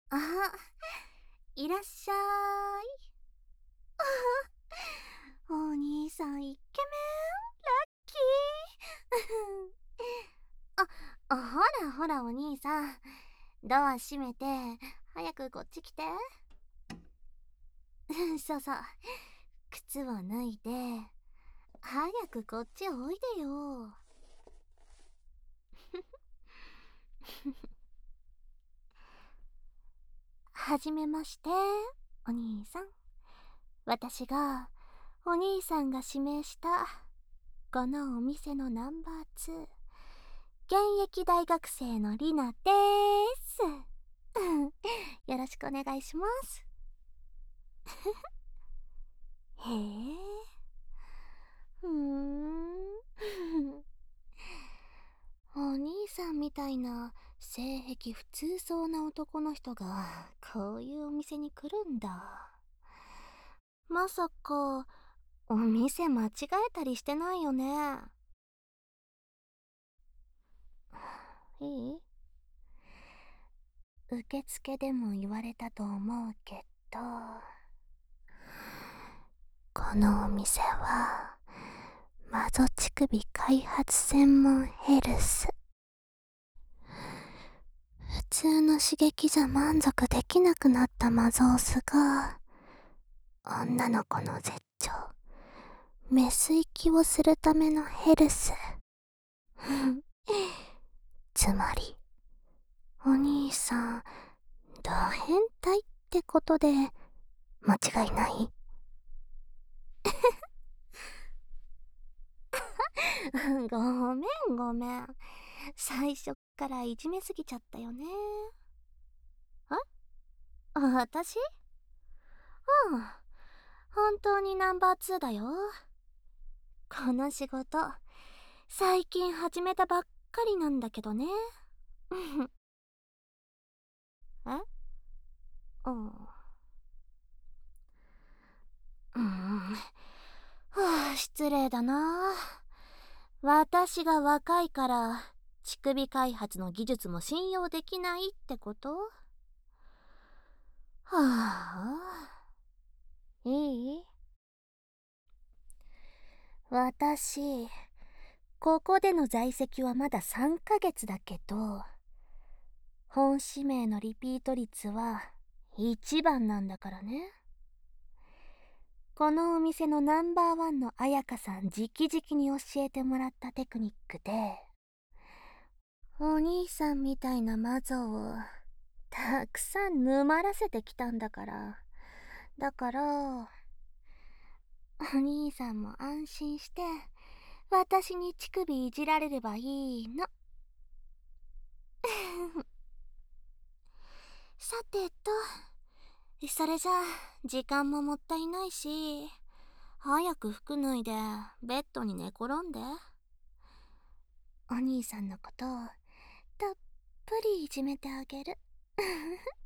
あ、いらっしゃい。お兄さんイケメン、ラッキー。ほらほらお兄さん、ドア閉めて、早くこっち来て。そうそう、靴を脱いで、早くこっちおいでよ。はじめまして、お兄さん。私が、お兄さんが指名した、このお店のナンバー2、現役大学生のリナでーす。よろしくお願いします。へえ。お兄さんみたいな性癖普通そうな男の人がこういうお店に来るんだ。まさかお店間違えたりしてないよね。いい？受付でも言われたと思うけど、このお店はマゾ乳首開発専門ヘルス。普通の刺激じゃ満足できなくなったマゾースが女の子の絶頂、メス行きをするためのヘルス。つまりお兄さんド変態ってことで間違いない？ごめんごめん。最初からいじめすぎちゃったよね。私？うん。本当にナンバー2だよ。この仕事、最近始めたばっかりなんだけどね。え？うん。失礼だな。私が若いから乳首開発の技術も信用できないってこと？はあ。いい？私、ここでの在籍はまだ3ヶ月だけど、本指名のリピート率は一番なんだからね。このお店のナンバーワンの彩香さん直々に教えてもらったテクニックで、お兄さんみたいなマゾをたくさん沼らせてきたんだから。だから、お兄さんも安心して、私に乳首いじられればいいの。さてと、それじゃあ、時間ももったいないし、早く服脱いで、ベッドに寝転んで。お兄さんのことを、たっぷりいじめてあげる。